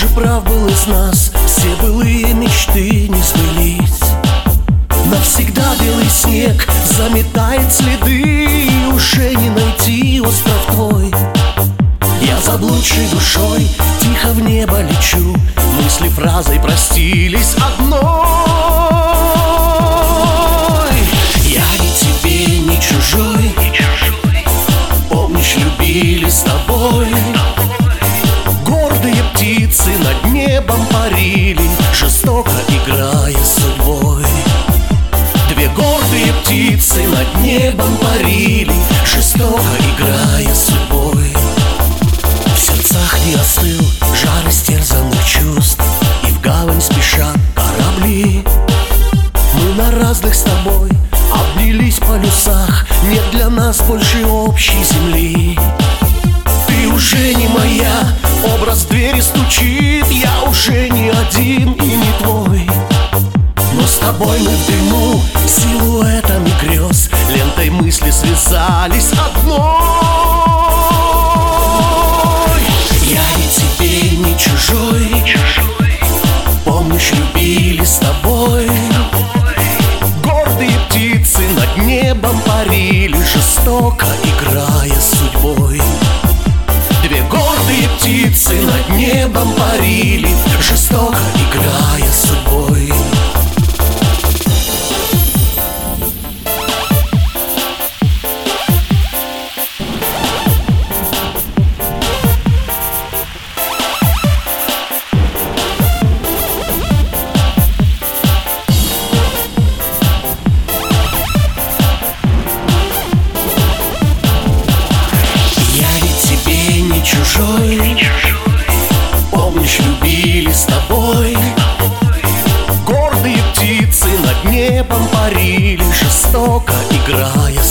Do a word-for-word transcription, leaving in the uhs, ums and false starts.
прав был из нас, все былые мечты не сбылись. Навсегда белый снег заметает следы, и уже не найти остров твой. Я заблудшей душой тихо в небо лечу, мысли фразой простились одной. Я ни тебе, ни чужой, помнишь, любили с тобой. Гордые птицы над небом парили, жестоко играя с судьбой. Две гордые птицы над небом парили, жестоко играя с судьбой. В сердцах не остыл жар истерзанных чувств, и в гавань спешат корабли. Мы на разных с тобой обнялись в полюсах, нет для нас больше общей земли. Ты уже не моя, образ в двери стучит, я уже не один и не твой. Но с тобой мы в дыму, силуэтами грез, лентой мысли связались одной. Я ни тебе, ни чужой, помнишь, любили с тобой. Гордые птицы над небом парили, жестоко играя с судьбой. Две гордые птицы над небом парили, жестоко играя с судьбой. Чужой, помнишь, любили с тобой. Гордые птицы над небом парили, жестоко играя